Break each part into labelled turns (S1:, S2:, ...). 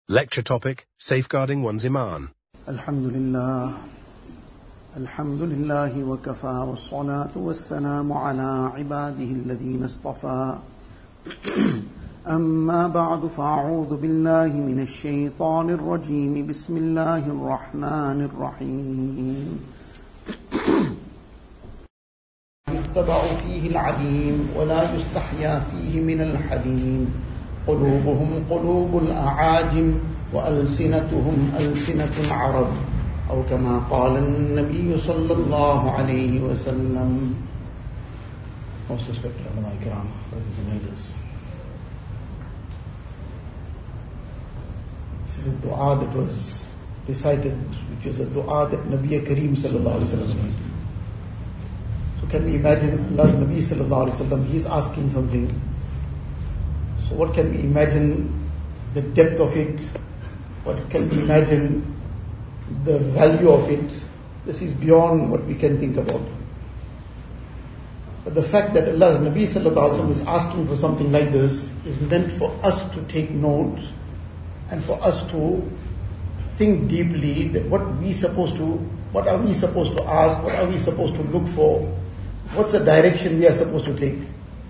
S1: Lecture topic, Safeguarding One's Iman.
S2: Alhamdulillah wa kafa wa salatu wa salamu ala ibadihi alladhina istafa. Amma ba'du fa'a'udhu billahi minash shaytanir rajim. Bismillahir rahmanir rahim. يتبع فيه العليم ولا يستحيا فيه من الحليم قلوبهم قلوب الأعاجم وألسنتهم ألسنة العرب أو كما قال النبي صلى الله عليه وسلم. Most respected ulama ikram, brothers and elders, this is a dua that was recited, which is a dua that Nabi Kareem sallallahu alaihi wasallam made. So can we imagine Allah's Nabi sallallahu alaihi wasallam, he is asking something. So what can we imagine the depth of it? What can we imagine the value of it? This is beyond what we can think about. But the fact that Allah's Nabi sallallahu alaihi wasallam is asking for something like this is meant for us to take note and for us to think deeply that what are we supposed to ask, what are we supposed to look for, what's the direction we are supposed to take.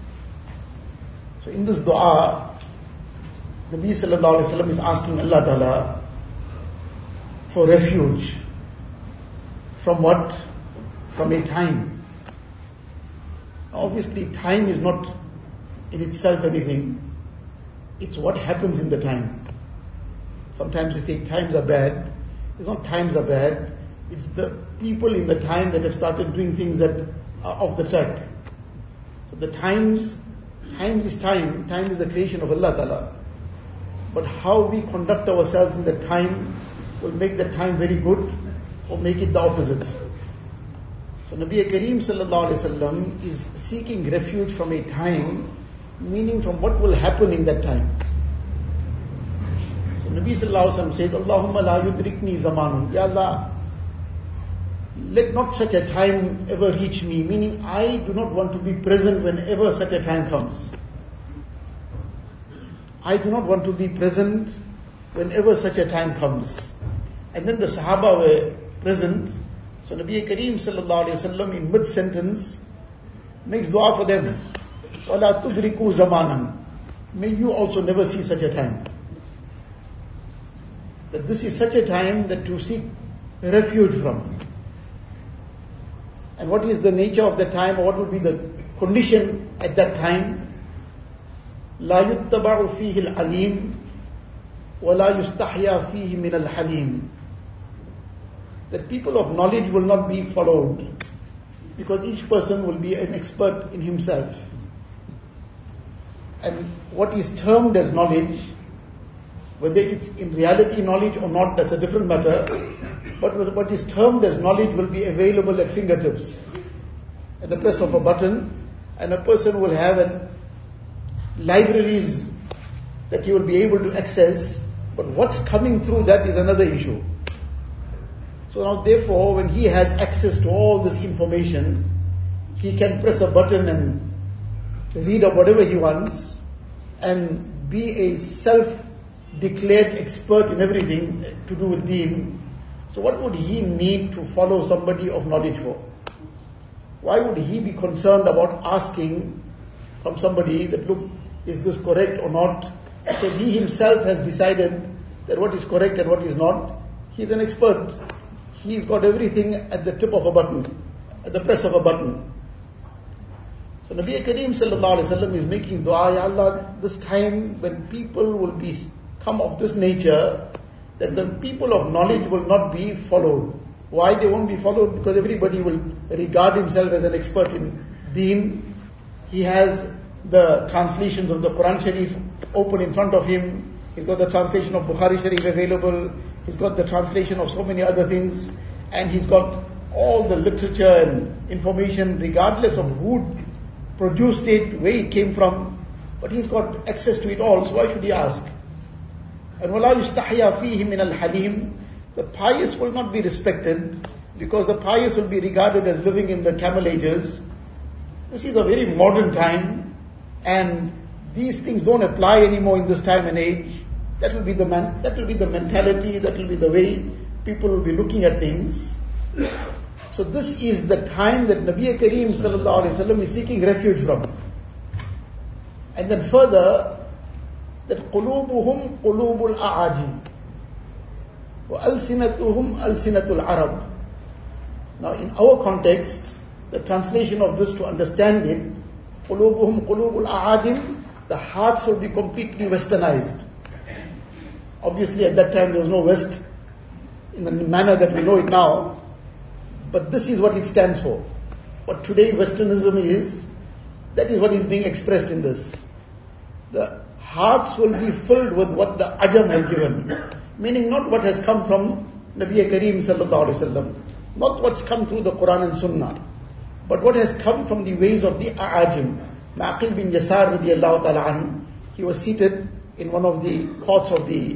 S2: So in this dua, Nabi sallallahu alaihi wasallam is asking Allah Ta'ala for refuge. From what? From a time. Obviously, time is not in itself anything. It's what happens in the time. Sometimes we say times are bad. It's not times are bad. It's the people in the time that have started doing things that are off the track. So the time is time. Time is the creation of Allah Ta'ala. But how we conduct ourselves in the time will make the time very good or make it the opposite. So Nabi Kareem sallallahu alaihi wasallam is seeking refuge from a time, meaning from what will happen in that time. So Nabi sallallahu alaihi wasallam says, Allahumma la yudrikni zamanun. Ya Allah, let not such a time ever reach me, meaning I do not want to be present whenever such a time comes. I do not want to be present whenever such a time comes. And then the Sahaba were present. So Nabi Kareem sallallahu alayhi wasallam in mid-sentence makes dua for them. وَلَا تُدْرِكُوا زَمَانًا. May you also never see such a time. That this is such a time that you seek refuge from. And what is the nature of the time, or what will be the condition at that time? لا يتبع فيه العليم ولا يستحيا فيه من الحليم. That people of knowledge will not be followed, because each person will be an expert in himself. And what is termed as knowledge, whether it's in reality knowledge or not, that's a different matter. But what is termed as knowledge will be available at fingertips, at the press of a button, and a person will have libraries that he will be able to access. But what's coming through that is another issue. So now therefore, when he has access to all this information, he can press a button and read up whatever he wants and be a self-declared expert in everything to do with deen. So what would he need to follow somebody of knowledge for? Why would he be concerned about asking from somebody that, look, is this correct or not? Because he himself has decided that what is correct and what is not. He's an expert. He's got everything at the tip of a button, at the press of a button. So Nabi Kareem sallallahu alaihi wasallam is making dua, Ya Allah, this time when people will come of this nature, that the people of knowledge will not be followed. Why they won't be followed? Because everybody will regard himself as an expert in deen. He has the translations of the Quran Sharif open in front of him. He's got the translation of Bukhari Sharif available. He's got the translation of so many other things. And he's got all the literature and information, regardless of who produced it, where it came from. But he's got access to it all, so why should he ask? And وَلَا يُسْتَحْيَا فِيهِ مِنَ الْحَلِيمِ. The pious will not be respected, because the pious will be regarded as living in the Camel Ages. This is a very modern time, and these things don't apply anymore in this time and age. That will be the mentality, that will be the way people will be looking at things. So this is the time that Nabi Kareem sallallahu alaihi wasallam is seeking refuge from. And then further, that qulubuhum qulubul a'ajim wa alsinatuhum alsinatul arab. Now in our context, the translation of this to understand it, qulubuhum qulubul a'ajim, the hearts will be completely westernized. Obviously at that time there was no West in the manner that we know it now, but this is what it stands for. What today Westernism is, that is what is being expressed in this. The hearts will be filled with what the Ajam has given, meaning not what has come from Nabi Kareem sallallahu alaihi wasallam, not what's come through the Quran and Sunnah, but what has come from the ways of the A'ajim. Ma'aqil bin Yasar radiyallahu ta'ala an, he was seated in one of the courts of the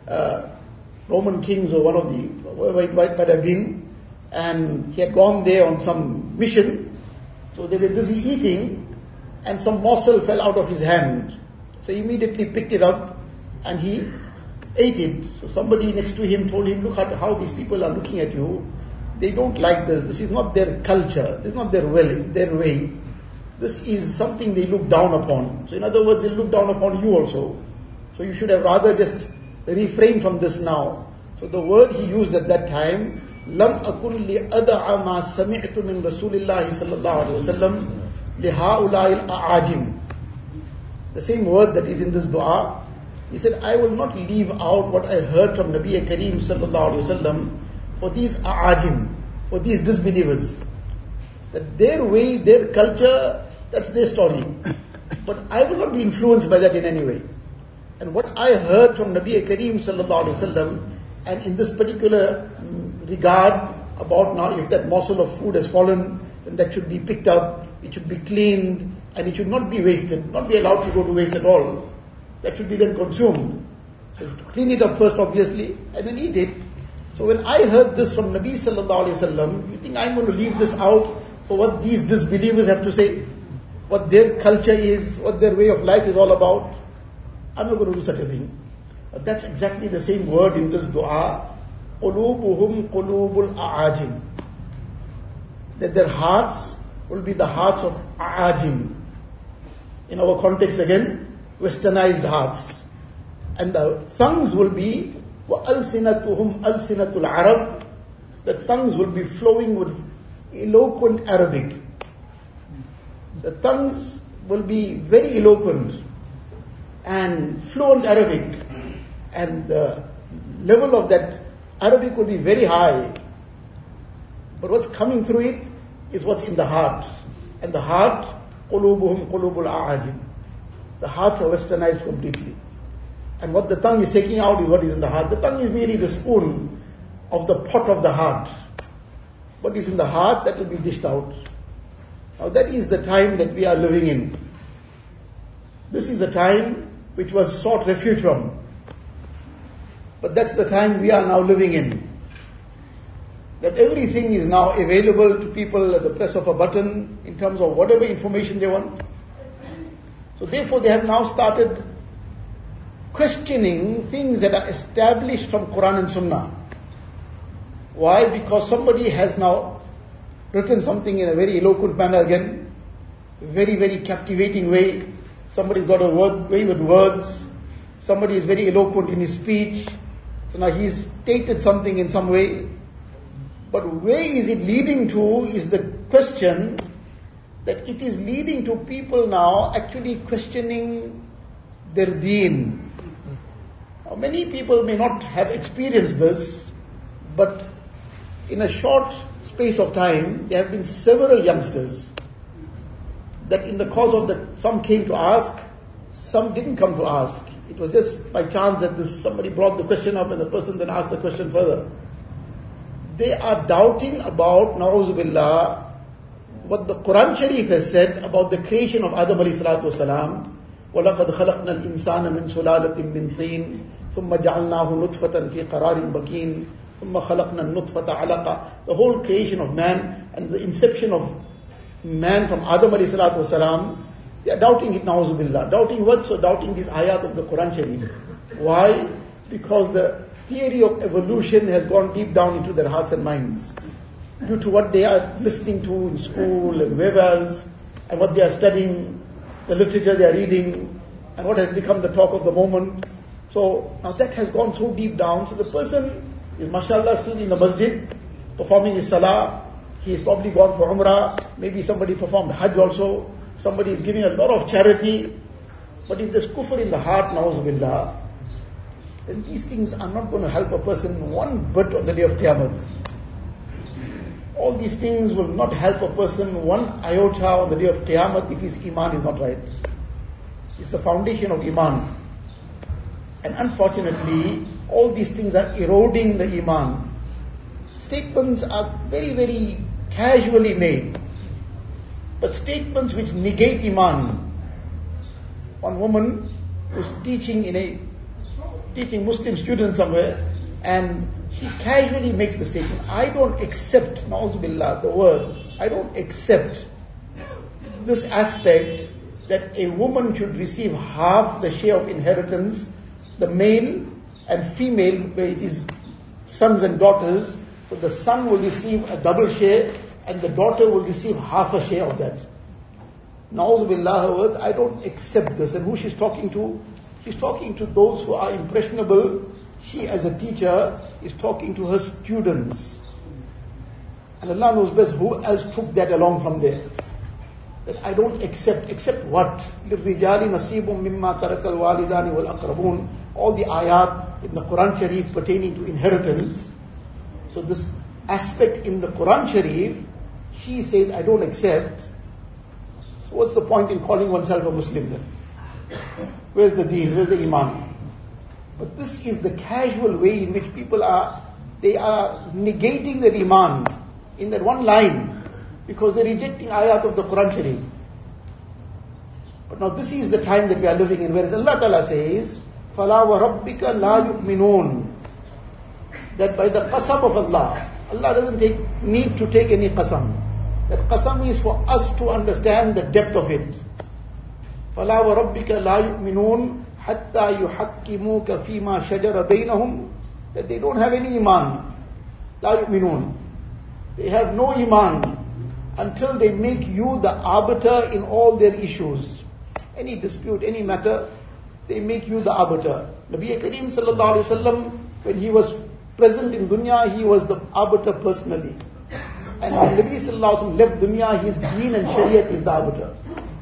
S2: Roman kings, or one of the, wherever it might have been, and he had gone there on some mission. So they were busy eating, and some morsel fell out of his hand. So he immediately picked it up and he ate it. So somebody next to him told him, look at how these people are looking at you. They don't like this. This is not their culture. This is not their way. This is something they look down upon. So in other words, they look down upon you also. So you should have rather just refrain from this now. So the word he used at that time, لَمْ أَكُنْ لِأَدَعَ مَا سَمِعْتُ مِنْ رَسُولِ اللَّهِ صَلَّى اللَّهُ عَلَيْهِ وَسَلَّمْ لِهَؤُلَاءِ الْأَعَاجِمِ. The same word that is in this dua. He said, I will not leave out what I heard from Nabi Kareem sallallahu alaihi wasallam for these a'ajim, for these disbelievers. That their way, their culture, that's their story. But I will not be influenced by that in any way. And what I heard from Nabi Kareem sallallahu alaihi wasallam, and in this particular regard about now, if that morsel of food has fallen, then that should be picked up, it should be cleaned, and it should not be wasted, not be allowed to go to waste at all. That should be then consumed. So to clean it up first, obviously, and then eat it. So when I heard this from Nabi sallallahu alaihi wasallam, you think I'm going to leave this out for what these disbelievers have to say, what their culture is, what their way of life is all about? I'm not going to do such a thing. But that's exactly the same word in this dua, قُلُوبُهُمْ قُلُوبُ الْأَعَاجِمِ. That their hearts will be the hearts of a'ajim. In our context again, westernized hearts. And the tongues will be وَأَلْسِنَتُهُمْ أَلْسِنَةُ الْعَرَبِ. The tongues will be flowing with eloquent Arabic. The tongues will be very eloquent and fluent Arabic. And the level of that Arabic will be very high. But what's coming through it is what's in the heart. And the heart, قُلُوبُهُمْ قُلُوبُ الْأَعَاجِمِ. The hearts are westernized completely. And what the tongue is taking out is what is in the heart. The tongue is merely the spoon of the pot of the heart. What is in the heart, that will be dished out. Now that is the time that we are living in. This is the time which was sought refuge from. But that's the time we are now living in. That everything is now available to people at the press of a button in terms of whatever information they want. So therefore they have now started questioning things that are established from Quran and Sunnah. Why? Because somebody has now written something in a very eloquent manner again, very, very captivating way. Somebody's got a way with words. Somebody is very eloquent in his speech. So now he's stated something in some way. But where is it leading to is the question that it is leading to people now actually questioning their deen. Now, many people may not have experienced this, but in a short space of time, there have been several youngsters that in the course of some came to ask, some didn't come to ask. It was just by chance that somebody brought the question up and the person then asked the question further. They are doubting about, na'uzu billah, what the Quran Sharif has said about the creation of Adam alayhi salatu wasalam. وَلَقَدْ خَلَقْنَا الْإِنسَانَ مِنْ سُلَالَةٍ مِنْ طِينٍ ثُمَّ جَعَلْنَاهُ نُطْفَةً فِي قَرَارٍ مَكِينٍ ثُمَّ خَلَقْنَا النُّطْفَةَ عَلَقًا. The whole creation of man and the inception of man from Adam alayhi salatu wasalam, they are doubting it, na'uzu billah. Doubting what? So doubting these ayat of the Quran Sharif. Why? Because the theory of evolution has gone deep down into their hearts and minds. Due to what they are listening to in school and wherever else, and what they are studying, the literature they are reading, and what has become the talk of the moment. So now that has gone so deep down, so the person is mashallah still in the masjid, performing his salah, he has probably gone for umrah, maybe somebody performed hajj also, somebody is giving a lot of charity, but if there's kufr in the heart, na'uzubillah, then these things are not going to help a person one bit on the day of Qiyamah. All these things will not help a person one iota on the day of Qiyamah if his iman is not right. It's the foundation of iman. And unfortunately, all these things are eroding the iman. Statements are very, very casually made. But statements which negate iman. One woman was teaching Muslim students somewhere, and she casually makes the statement, I don't accept, na'uzubillah, the word, I don't accept this aspect that a woman should receive half the share of inheritance, the male and female, where it is sons and daughters, so the son will receive a double share and the daughter will receive half a share of that. Na'uzubillah, her words, I don't accept this. And who she's talking to? She's talking to those who are impressionable. She as a teacher is talking to her students. And Allah knows best who else took that along from there. That I don't accept what? لِلرِّجَالِ نَصِيبٌ مِمَّا تَرَكَ الْوَالِدَانِ وَالْأَقْرَبُونَ. All the ayat in the Quran Sharif pertaining to inheritance. So this aspect in the Quran Sharif, she says, I don't accept. So what's the point in calling oneself a Muslim then? Where's the deen? Where's the iman? But this is the casual way in which people are negating their iman in that one line because they're rejecting ayat of the Quran Sharif. But now this is the time that we are living in, whereas Allah Ta'ala says, فَلَا وَرَبِّكَ لَا يُؤْمِنُونَ, that by the qasam of Allah, Allah doesn't need to take any qasam. That qasam is for us to understand the depth of it. فَلَا وَرَبِّكَ لَا يُؤْمِنُونَ حَتَّى يُحَكِّمُوكَ فِي مَا شَجَرَ بَيْنَهُمْ, that they don't have any iman. لَا يُؤْمِنُونَ, they have no iman until they make you the arbiter in all their issues. Any dispute, any matter, they make you the arbiter. Nabi Kareem sallallahu alaihi wasallam, when he was present in dunya, he was the arbiter personally. And when Nabi sallallahu alaihi wasallam left dunya, his deen and shariat is the arbiter.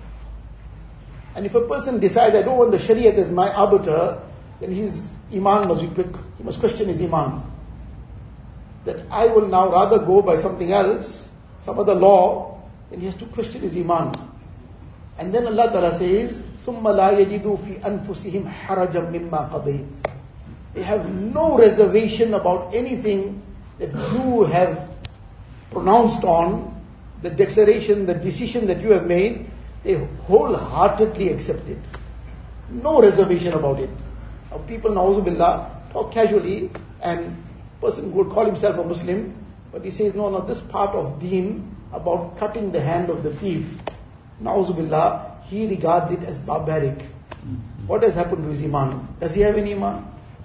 S2: And if a person decides, I don't want the shariat as my arbiter, then his iman must be quick. He must question his iman. That I will now rather go by something else, some other law, then he has to question his iman. And then Allah Ta'ala says, ثُمَّ لَا يَجِدُوا فِي أَنفُسِهِمْ حَرَجًا مِمَّا قَضَيْتَ. They have no reservation about anything that you have pronounced on, the declaration, the decision that you have made. They wholeheartedly accept it. No reservation about it. Now people, na'uzubillah, talk casually, and person would call himself a Muslim, but he says, no, this part of deen about cutting the hand of the thief, na'uzubillah, he regards it as barbaric. What has happened to his iman? Does he have any iman?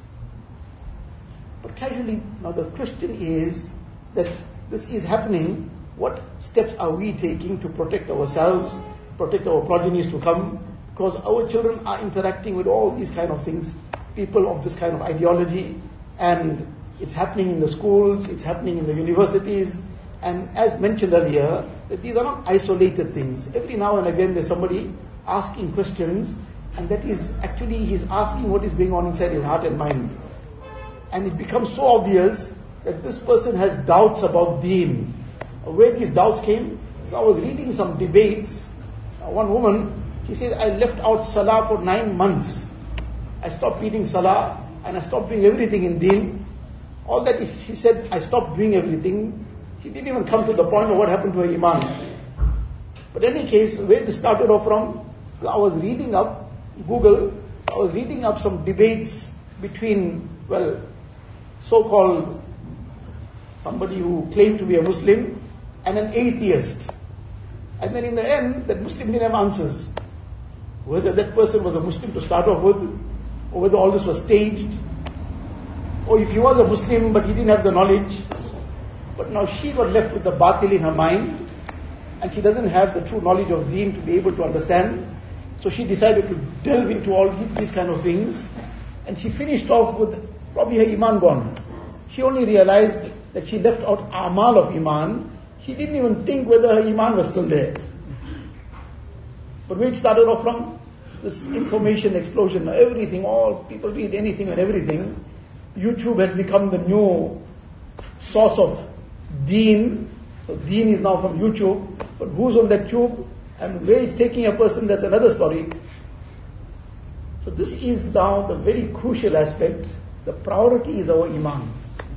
S2: But casually, now the question is that this is happening, what steps are we taking to protect ourselves, protect our progenies to come? Because our children are interacting with all these kind of things, people of this kind of ideology, and it's happening in the schools, it's happening in the universities, and as mentioned earlier, that these are not isolated things. Every now and again there's somebody asking questions, and that is actually he's asking what is going on inside his heart and mind. And it becomes so obvious that this person has doubts about deen. Where these doubts came, so I was reading some debates. One woman, she says, I left out salah for 9 months. I stopped reading salah and I stopped doing everything in deen. All that is, she said, I stopped doing everything. She didn't even come to the point of what happened to her iman. But in any case, where this started off from, so I was reading up, Google, I was reading up some debates between, so-called somebody who claimed to be a Muslim and an atheist. And then in the end, that Muslim didn't have answers. Whether that person was a Muslim to start off with, or whether all this was staged, or if he was a Muslim but he didn't have the knowledge. But now she got left with the batil in her mind, and she doesn't have the true knowledge of deen to be able to understand. So she decided to delve into all these kind of things, and she finished off with probably her iman gone. She only realized that she left out amal of iman. She didn't even think whether her iman was still there. But where it started off from? This information explosion, everything, all people read anything and everything. YouTube has become the new source of deen. So deen is now from YouTube. But who's on that tube and where it's taking a person, that's another story. So this is now the very crucial aspect. The priority is our iman.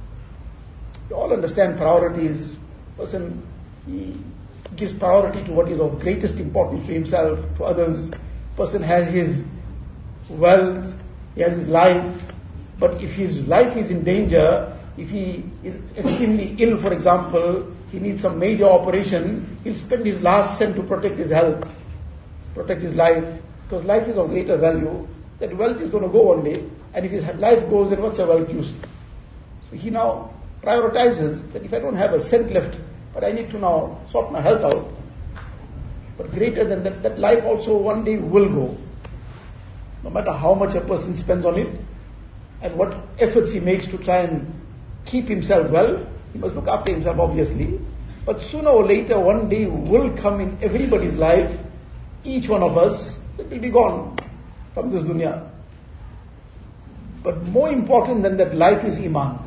S2: We all understand priorities. Person, he gives priority to what is of greatest importance to himself, to others. Person has his wealth, he has his life. But if his life is in danger, if he is extremely ill, for example, he needs some major operation, he'll spend his last cent to protect his health, protect his life, because life is of greater value. That wealth is going to go one day, and if his life goes, then what's the wealth used? So he now prioritizes that if I don't have a cent left, but I need to now sort my health out. But greater than that, that life also one day will go. No matter how much a person spends on it, and what efforts he makes to try and keep himself well, he must look after himself obviously. But sooner or later, one day will come in everybody's life, each one of us, that will be gone from this dunya. But more important than that life is iman.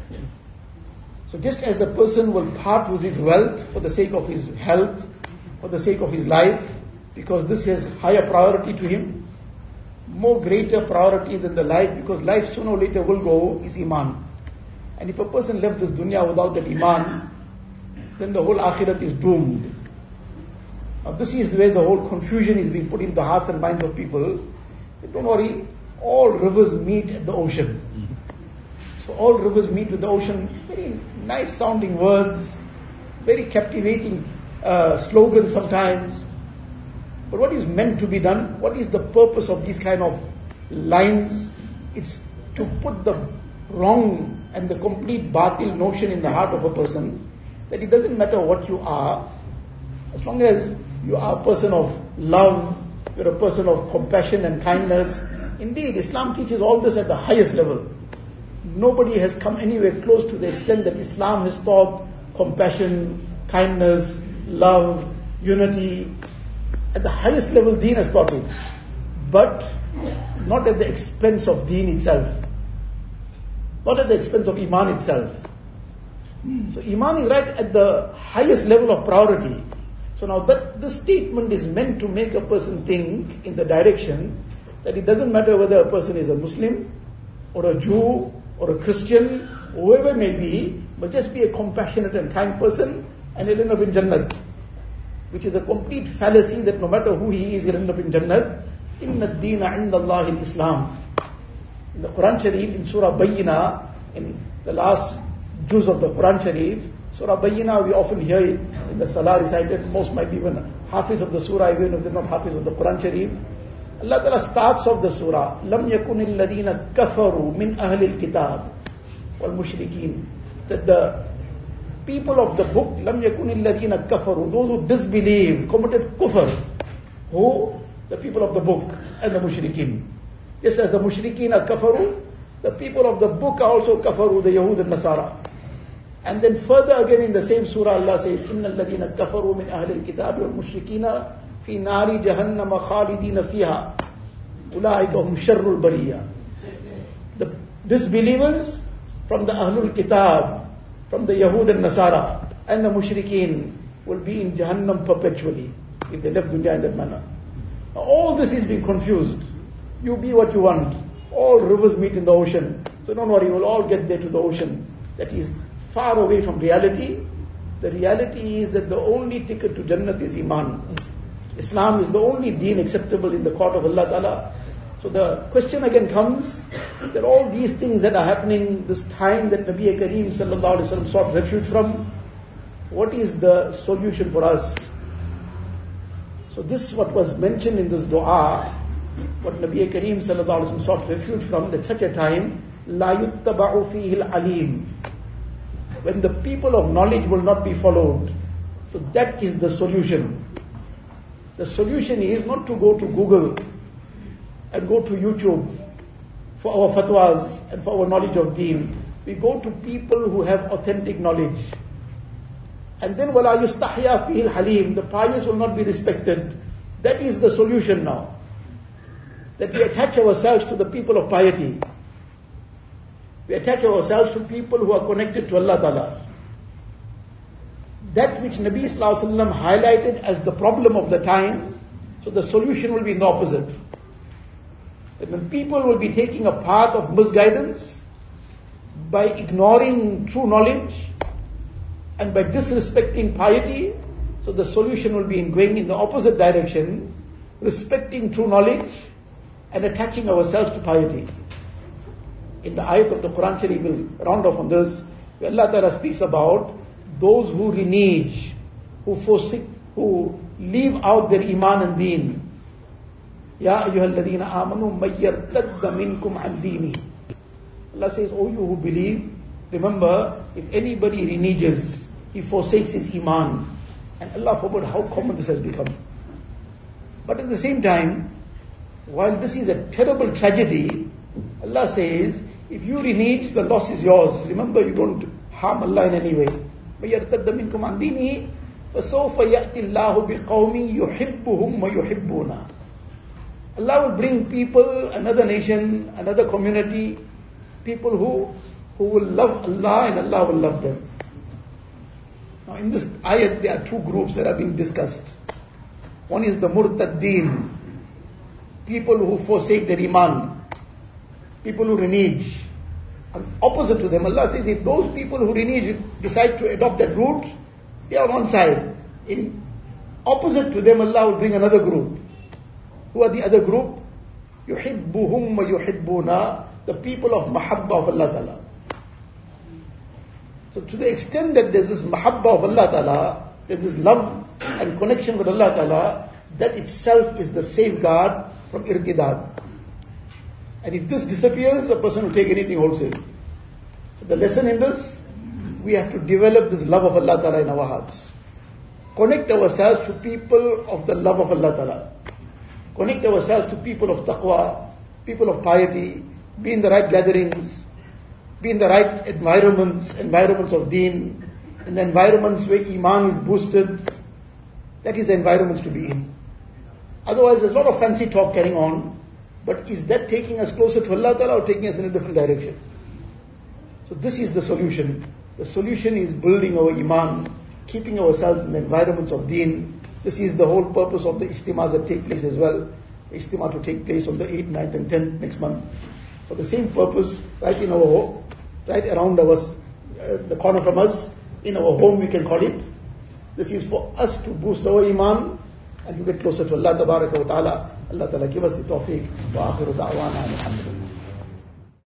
S2: So just as the person will part with his wealth for the sake of his health, for the sake of his life, because this has higher priority to him, more greater priority than the life, because life sooner or later will go, is iman. And if a person left this dunya without that iman, then the whole akhirat is doomed. Now this is where the whole confusion is being put in the hearts and minds of people. Don't worry, all rivers meet at the ocean. So all rivers meet with the ocean. Very nice sounding words, very captivating slogans sometimes. But what is meant to be done? What is the purpose of these kind of lines? It's to put the wrong and the complete batil notion in the heart of a person, that it doesn't matter what you are, as long as you are a person of love, you're a person of compassion and kindness. Indeed, Islam teaches all this at the highest level. Nobody has come anywhere close to the extent that Islam has taught compassion, kindness, love, unity. At the highest level, Deen has taught it. But not at the expense of Deen itself. Not at the expense of Iman itself. So Iman is right at the highest level of priority. So now this statement is meant to make a person think in the direction that it doesn't matter whether a person is a Muslim or a Jew or a Christian, whoever it may be, but just be a compassionate and kind person and he'll end up in Jannat. Which is a complete fallacy that no matter who he is, he'll end up in Jannat. Inna ad-deena 'inda Allah al-Islam. In the Quran Sharif, in Surah Bayyina, in the last juz of the Quran Sharif, Surah Bayyina, we often hear it in the Salah recited. Most might be even hafiz of the Surah, even if they're not hafiz of the Quran Sharif. Allah Ta'ala starts off the Surah, لَمْ يَكُنِ الَّذِينَ كَفَرُوا مِنْ أَهْلِ الْكِتَابِ وَالْمُشْرِكِينَ. That the people of the book, لَمْ يَكُنِ الَّذِينَ كَفَرُوا, those who disbelieved, committed kufr. Who? The people of the book and the mushrikeen. Just as the mushrikeen are kafaru, the people of the book are also kafaru, the Yahud and Nasara. And then further again in the same surah, Allah says, إِنَّ الَّذِينَ كَفَرُوا مِنْ أَهْلِ الْكِتَابِ وَالْمُشْرِكِينَ فِي نَارِ جَهَنَّمَ خَالِدِينَ فِيهَا أُولَٰئِكَ هُمْ شَرُّ الْبَرِيَّةِ. The disbelievers from the Ahlul Kitab, from the Yahud and Nasara, and the mushrikeen will be in Jahannam perpetually if they left dunya in that manner. Now, all this is being confused. You be what you want. All rivers meet in the ocean. So don't worry, we'll all get there to the ocean. That is far away from reality. The reality is that the only ticket to Jannat is Iman. Islam is the only deen acceptable in the court of Allah Ta'ala. So the question again comes, that all these things that are happening, this time that Nabi Kareem Sallallahu Alaihi Wasallam sought refuge from, what is the solution for us? So this, what was mentioned in this dua, what Nabi Kareem sallallahu alaihi wasallam sought refuge from, that such a time, la yuttaba'u fihi al-alim, when the people of knowledge will not be followed. So that is the solution. The solution is not to go to Google and go to YouTube for our fatwas and for our knowledge of deen. We go to people who have authentic knowledge. And then وَلَا يُسْتَحْيَا فِيهِ الْحَلِيمِ, the pious will not be respected. That is the solution now. That we attach ourselves to the people of piety. We attach ourselves to people who are connected to Allah Ta'ala. That which Nabi Sallallahu Alaihi Wasallam highlighted as the problem of the time, so the solution will be in the opposite. That when people will be taking a path of misguidance, by ignoring true knowledge, and by disrespecting piety, so the solution will be in going in the opposite direction, respecting true knowledge, and attaching ourselves to piety. In the ayat of the Quran Sharif, we'll round off on this, where Allah Ta'ala speaks about those who renege, who forsake, who leave out their iman and deen. Ya ayyuhalladhina amanu may yartadda minkum an dini. Allah says, oh you who believe, remember, if anybody reneges, he forsakes his iman. And Allah forbid how common this has become. But at the same time, while this is a terrible tragedy, Allah says, if you renege, the loss is yours. Remember, you don't harm Allah in any way. فَيَرْتَدَّ مِنْكُمْ عَنْ دِينِهِ فَسَوْفَ يَأْتِ اللَّهُ بِقَوْمٍ يُحِبُّهُمْ وَيُحِبُّونَ. Allah will bring people, another nation, another community, people who will love Allah and Allah will love them. Now in this ayat, there are two groups that are being discussed. One is the murtaddeen, people who forsake their iman, people who renege. And opposite to them, Allah says, if those people who renege decide to adopt that route, they are on one side. In opposite to them, Allah will bring another group. Who are the other group? يُحِبُّهُمْ وَيُحِبُّونَ, the people of mahabba of Allah Ta'ala. So to the extent that there's this mahabba of Allah Ta'ala, there's this love and connection with Allah Ta'ala, that itself is the safeguard from irtidad. And if this disappears, a person will take anything wholesale. So the lesson in this, we have to develop this love of Allah Ta'ala in our hearts. Connect ourselves to people of the love of Allah Ta'ala. Connect ourselves to people of taqwa, people of piety, be in the right gatherings, be in the right environments of deen, in the environments where iman is boosted. That is the environments to be in. Otherwise, there's a lot of fancy talk carrying on, but is that taking us closer to Allah Ta'ala or taking us in a different direction? So this is the solution. The solution is building our iman, keeping ourselves in the environments of deen. This is the whole purpose of the istimas that take place as well. The istima to take place on the 8th, 9th and 10th next month. For the same purpose, right around the corner from us, in our home we can call it. This is for us to boost our iman and to get closer to Allah Tabaraka wa Ta'ala. Allah Ta'ala give us the tawfiq. Wa akhiru da'wana alhamdulillah.